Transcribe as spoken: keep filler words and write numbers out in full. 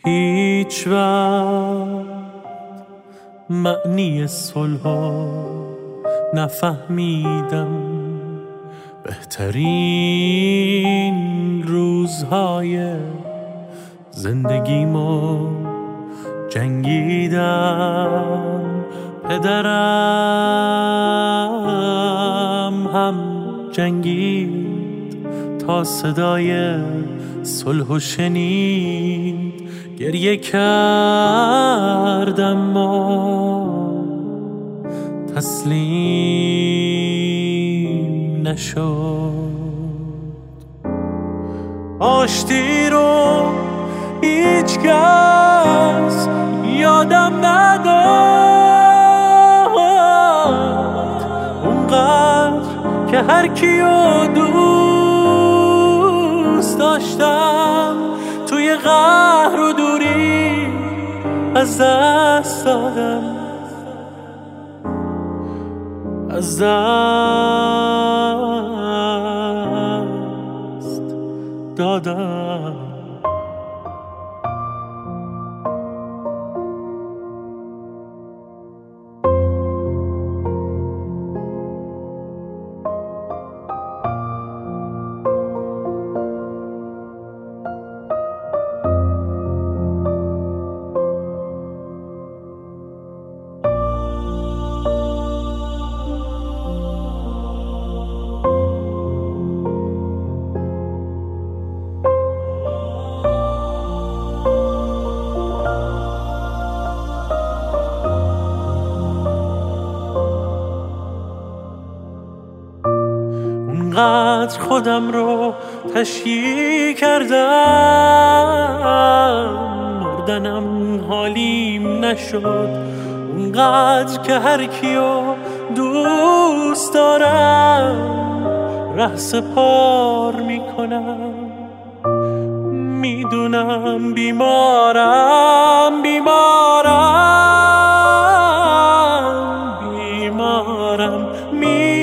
هیچ وقت معنی صلحو نفهمیدم. بهترین روزهای زندگیمو جنگیدم. پدرم هم جنگید تا صدای صلحو شنید. گریه کردم ما تسلیم نشد. آشتی رو هیچ کس یادم نداد. اونقدر که هر کیو دوست داشتم توی قهر و دوری از دست دادم. از دست دادم. اونقدر خودم رو تشییع کردم مردنم حالیم نشد. اونقدر که هر کیو دوست دارم ره سپار میکنم. میدونم بیمارم بیمارم بیمارم می